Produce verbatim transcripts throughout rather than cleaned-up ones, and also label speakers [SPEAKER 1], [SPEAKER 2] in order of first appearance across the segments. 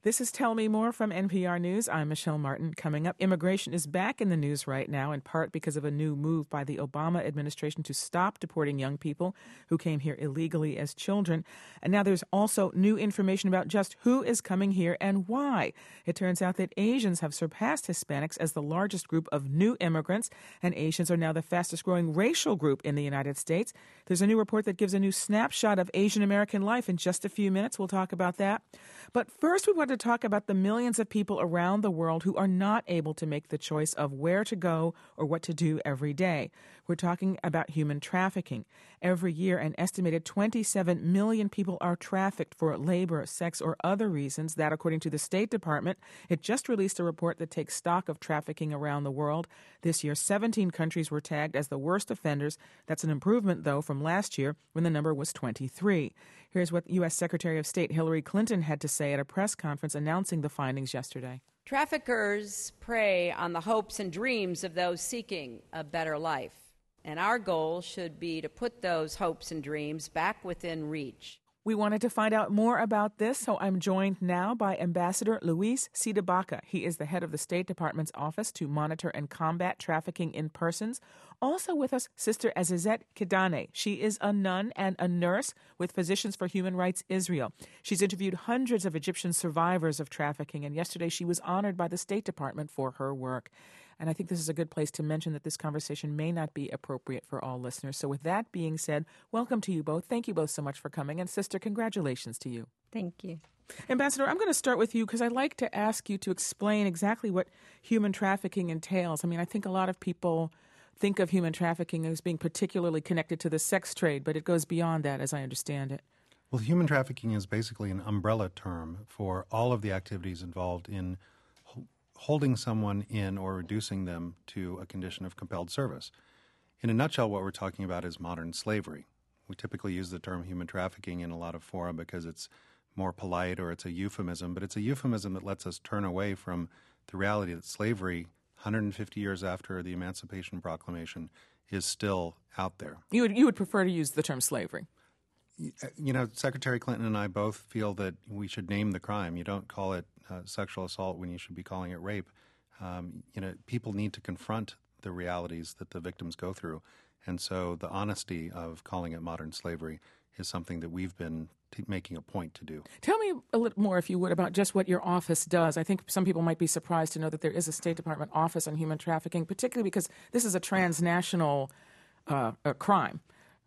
[SPEAKER 1] This is Tell Me More from N P R News. I'm Michelle Martin. Coming up, immigration is back in the news right now, in part because of a new move by the Obama administration to stop deporting young people who came here illegally as children. And now there's also new information about just who is coming here and why. It turns out that Asians have surpassed Hispanics as the largest group of new immigrants, and Asians are now the fastest growing racial group in the United States. There's a new report that gives a new snapshot of Asian American life. In just a few minutes, we'll talk about that. But first, we want to talk about the millions of people around the world who are not able to make the choice of where to go or what to do every day. We're talking about human trafficking. Every year, an estimated twenty-seven million people are trafficked for labor, sex, or other reasons. That, according to the State Department. It just released a report that takes stock of trafficking around the world. This year, seventeen countries were tagged as the worst offenders. That's an improvement, though, from last year when the number was twenty-three. Here's what U S Secretary of State Hillary Clinton had to say at a press conference announcing the findings yesterday.
[SPEAKER 2] Traffickers prey on the hopes and dreams of those seeking a better life. And our goal should be to put those hopes and dreams back within reach.
[SPEAKER 1] We wanted to find out more about this, so I'm joined now by Ambassador Luis Sidabaca. He is the head of the State Department's Office to Monitor and Combat Trafficking in Persons. Also with us, Sister Azizet Kidane. She is a nun and a nurse with Physicians for Human Rights Israel. She's interviewed hundreds of Egyptian survivors of trafficking, and yesterday she was honored by the State Department for her work. And I think this is a good place to mention that this conversation may not be appropriate for all listeners. So with that being said, welcome to you both. Thank you both so much for coming. And Sister, congratulations to you.
[SPEAKER 3] Thank you.
[SPEAKER 1] Ambassador, I'm going to start with you because I'd like to ask you to explain exactly what human trafficking entails. I mean, I think a lot of people think of human trafficking as being particularly connected to the sex trade, but it goes beyond that, as I understand it.
[SPEAKER 4] Well, human trafficking is basically an umbrella term for all of the activities involved in holding someone in or reducing them to a condition of compelled service. In a nutshell, what we're talking about is modern slavery. We typically use the term human trafficking in a lot of fora because it's more polite or it's a euphemism, but it's a euphemism that lets us turn away from the reality that slavery, one hundred fifty years after the Emancipation Proclamation, is still out there.
[SPEAKER 1] You would, you would prefer to use the term slavery?
[SPEAKER 4] You know, Secretary Clinton and I both feel that we should name the crime. You don't call it uh, sexual assault when you should be calling it rape. Um, you know, people need to confront the realities that the victims go through. And so the honesty of calling it modern slavery is something that we've been t- making a point to do.
[SPEAKER 1] Tell me a little more, if you would, about just what your office does. I think some people might be surprised to know that there is a State Department office on human trafficking, particularly because this is a transnational uh, a crime.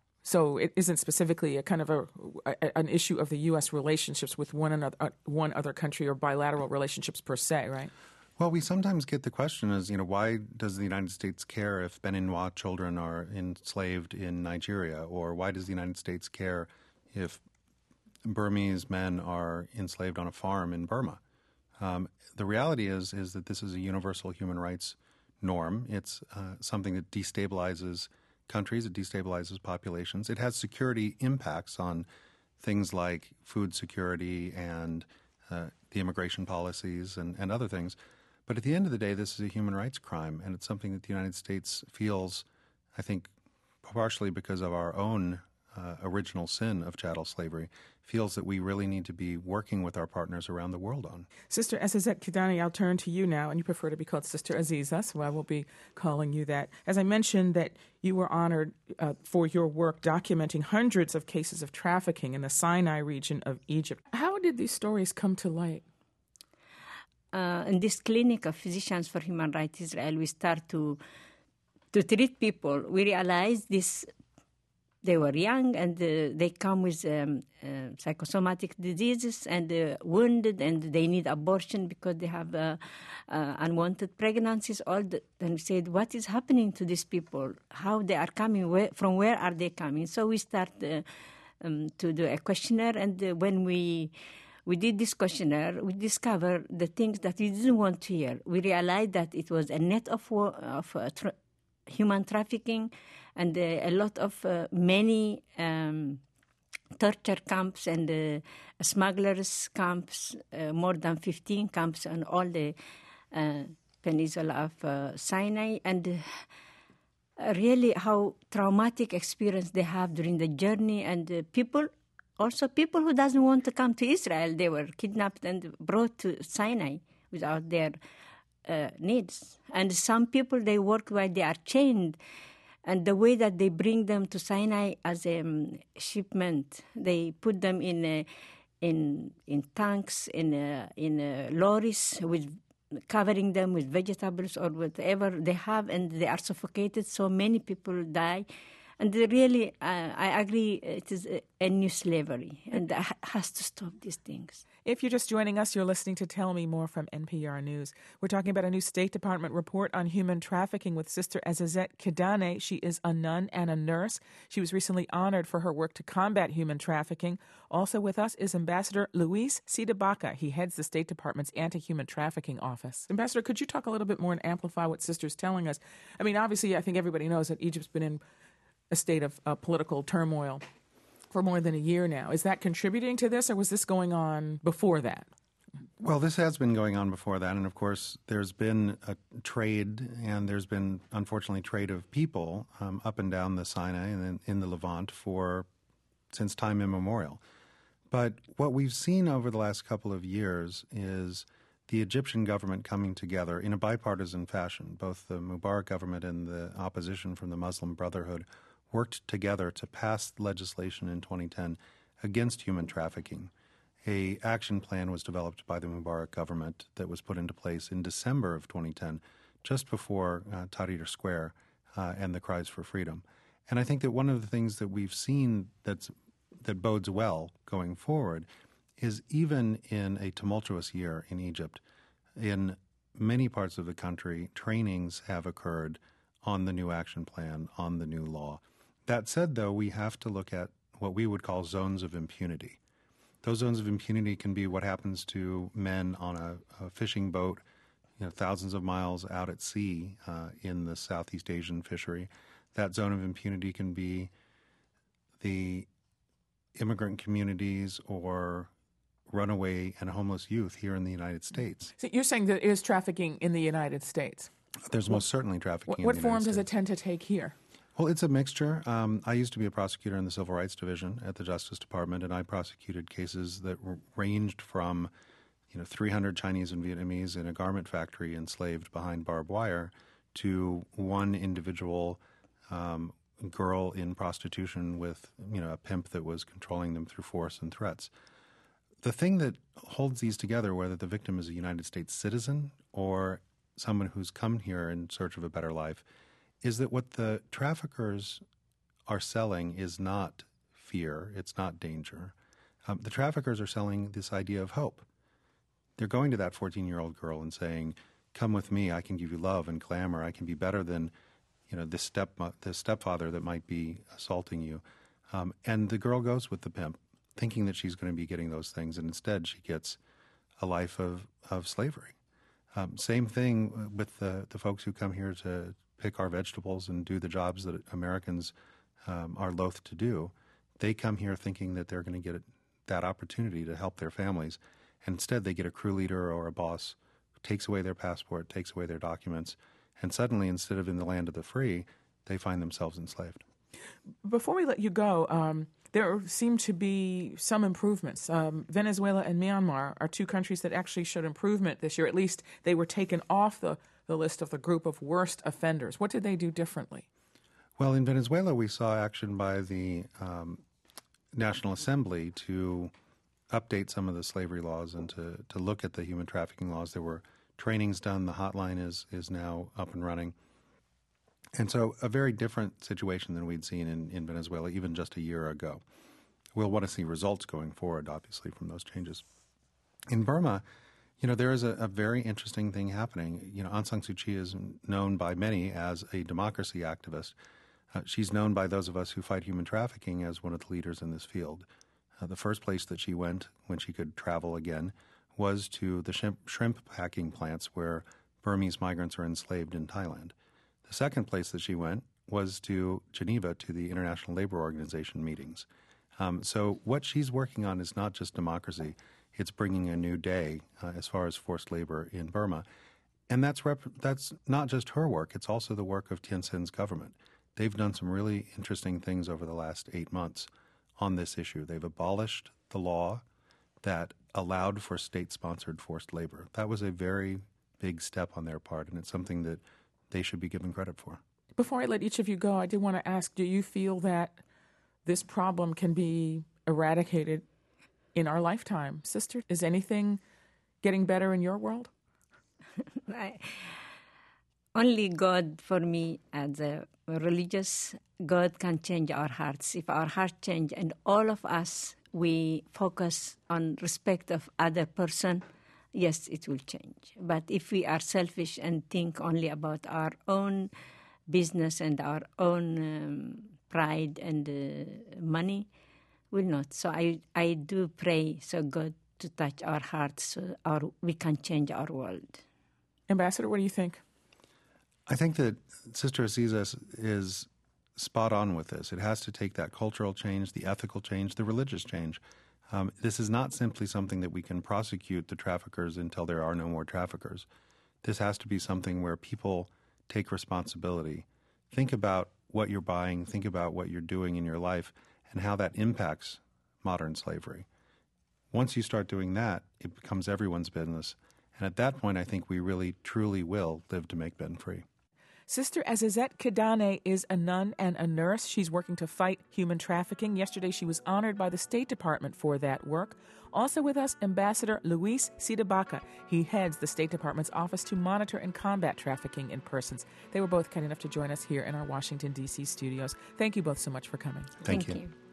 [SPEAKER 1] So it isn't specifically a kind of a, a an issue of the U S relationships with one another, uh, one other country, or bilateral relationships per se, right?
[SPEAKER 4] Well, we sometimes get the question is, you know, why does the United States care if Beninwa children are enslaved in Nigeria, or why does the United States care if Burmese men are enslaved on a farm in Burma? Um, the reality is is that this is a universal human rights norm. It's uh, something that destabilizes countries, it destabilizes populations. It has security impacts on things like food security and uh, the immigration policies and, and other things. But at the end of the day, this is a human rights crime, and it's something that the United States feels, I think, partially because of our own uh, original sin of chattel slavery, feels that we really need to be working with our partners around the world on.
[SPEAKER 1] Sister Azizet Kidane, I'll turn to you now, and you prefer to be called Sister Aziza, so I will be calling you that. As I mentioned, that you were honored uh, for your work documenting hundreds of cases of trafficking in the Sinai region of Egypt. How did these stories come to light?
[SPEAKER 3] Uh, in this clinic of Physicians for Human Rights Israel, we start to to treat people. We realize this. They were young, and uh, they come with um, uh, psychosomatic diseases and uh, wounded, and they need abortion because they have uh, uh, unwanted pregnancies. All the, and we said, what is happening to these people? How they are coming? Where, from where are they coming? So we start uh, um, to do a questionnaire, and uh, when we we did this questionnaire, we discovered the things that we didn't want to hear. We realized that it was a net of war, of uh, tra- human trafficking, and uh, a lot of uh, many um, torture camps and uh, smugglers camps, uh, more than fifteen camps on all the uh, peninsula of uh, Sinai, and uh, really how traumatic experience they have during the journey. And uh, people also people who doesn't want to come to Israel, they were kidnapped and brought to Sinai without their uh, needs. And some people, they work while they are chained. And the way that they bring them to Sinai as a um, shipment, they put them in a, in in tanks, in a, in a lorries, with covering them with vegetables or whatever they have, and they are suffocated. So many people die. And they really, uh, I agree, it is a, a new slavery, and it has to stop these things.
[SPEAKER 1] If you're just joining us, you're listening to Tell Me More from N P R News. We're talking about a new State Department report on human trafficking with Sister Azizet Kidane. She is a nun and a nurse. She was recently honored for her work to combat human trafficking. Also with us is Ambassador Luis Sidibaka. He heads the State Department's Anti-Human Trafficking Office. Ambassador, could you talk a little bit more and amplify what Sister's telling us? I mean, obviously, I think everybody knows that Egypt's been in a state of uh, political turmoil for more than a year now. Is that contributing to this, or was this going on before that?
[SPEAKER 4] Well, this has been going on before that, and of course there's been a trade, and there's been, unfortunately, trade of people um, up and down the Sinai and in, in the Levant for since time immemorial. But what we've seen over the last couple of years is the Egyptian government coming together in a bipartisan fashion. Both the Mubarak government and the opposition from the Muslim Brotherhood worked together to pass legislation in twenty ten against human trafficking. A action plan was developed by the Mubarak government that was put into place in December of twenty ten, just before uh, Tahrir Square uh, and the cries for freedom. And I think that one of the things that we've seen that's, that bodes well going forward is even in a tumultuous year in Egypt, in many parts of the country, trainings have occurred on the new action plan, on the new law. That said, though, we have to look at what we would call zones of impunity. Those zones of impunity can be what happens to men on a, a fishing boat, you know, thousands of miles out at sea uh, in the Southeast Asian fishery. That zone of impunity can be the immigrant communities or runaway and homeless youth here in the United States.
[SPEAKER 1] So you're saying that it is trafficking in the United States?
[SPEAKER 4] There's most certainly trafficking
[SPEAKER 1] What,
[SPEAKER 4] in
[SPEAKER 1] what
[SPEAKER 4] the
[SPEAKER 1] form
[SPEAKER 4] United
[SPEAKER 1] does
[SPEAKER 4] States.
[SPEAKER 1] it tend to take here?
[SPEAKER 4] Well, it's a mixture. Um, I used to be a prosecutor in the Civil Rights Division at the Justice Department, and I prosecuted cases that r- ranged from, you know, three hundred Chinese and Vietnamese in a garment factory enslaved behind barbed wire to one individual um, girl in prostitution with, you know, a pimp that was controlling them through force and threats. The thing that holds these together, whether the victim is a United States citizen or someone who's come here in search of a better life, is that what the traffickers are selling is not fear, it's not danger. Um, the traffickers are selling this idea of hope. They're going to that fourteen-year-old girl and saying, come with me, I can give you love and glamour, I can be better than, you know, this step this stepfather that might be assaulting you. Um, and the girl goes with the pimp, thinking that she's going to be getting those things, and instead she gets a life of, of slavery. Um, same thing with the, the folks who come here to pick our vegetables and do the jobs that Americans um, are loath to do. They come here thinking that they're going to get that opportunity to help their families, and instead they get a crew leader or a boss who takes away their passport, takes away their documents, and suddenly, instead of in the land of the free, they find themselves enslaved.
[SPEAKER 1] Before we let you go, um, there seem to be some improvements. Um, Venezuela and Myanmar are two countries that actually showed improvement this year. At least they were taken off the, the list of the group of worst offenders. What did they do differently?
[SPEAKER 4] Well, in Venezuela, we saw action by the um, National Assembly to update some of the slavery laws and to, to look at the human trafficking laws. There were trainings done. The hotline is, is now up and running. And so a very different situation than we'd seen in, in Venezuela even just a year ago. We'll want to see results going forward, obviously, from those changes. In Burma, you know, there is a, a very interesting thing happening. You know, Aung San Suu Kyi is known by many as a democracy activist. Uh, she's known by those of us who fight human trafficking as one of the leaders in this field. Uh, the first place that she went when she could travel again was to the shrimp, shrimp packing plants where Burmese migrants are enslaved in Thailand. The second place that she went was to Geneva to the International Labor Organization meetings. Um, so what she's working on is not just democracy, it's bringing a new day uh, as far as forced labor in Burma. And that's rep- that's not just her work, it's also the work of Thein Sein's government. They've done some really interesting things over the last eight months on this issue. They've abolished the law that allowed for state-sponsored forced labor. That was a very big step on their part, and it's something that they should be given credit for.
[SPEAKER 1] Before I let each of you go, I did want to ask, do you feel that this problem can be eradicated in our lifetime? Sister, is anything getting better in your world?
[SPEAKER 3] I, only God, for me, as a religious, God can change our hearts. If our hearts change and all of us, we focus on respect of other person, yes, it will change. But if we are selfish and think only about our own business and our own um, pride and uh, money, will not. So I, I do pray so God to touch our hearts so our, we can change our world.
[SPEAKER 1] Ambassador, what do you think?
[SPEAKER 4] I think that Sister Aziza is spot on with this. It has to take that cultural change, the ethical change, the religious change. Um, this is not simply something that we can prosecute the traffickers until there are no more traffickers. This has to be something where people take responsibility. Think about what you're buying, think about what you're doing in your life, and how that impacts modern slavery. Once you start doing that, it becomes everyone's business. And at that point, I think we really, truly will live to make Ben free.
[SPEAKER 1] Sister Azizet Kidane is a nun and a nurse. She's working to fight human trafficking. Yesterday, she was honored by the State Department for that work. Also with us, Ambassador Luis Sidabaca. He heads the State Department's Office to Monitor and Combat Trafficking in Persons. They were both kind enough to join us here in our Washington, D C studios. Thank you both so much for coming.
[SPEAKER 4] Thank,
[SPEAKER 3] Thank
[SPEAKER 4] you.
[SPEAKER 3] you.